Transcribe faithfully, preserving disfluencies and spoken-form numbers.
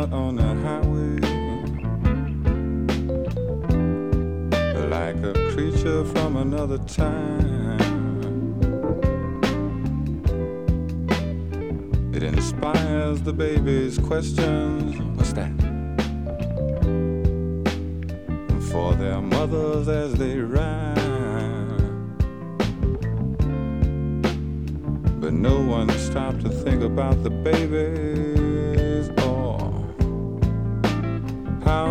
out on the highway, like a creature from another time. It inspires the baby's questions. What's that? For their mothers as they rhyme. But no one stopped to think about the baby.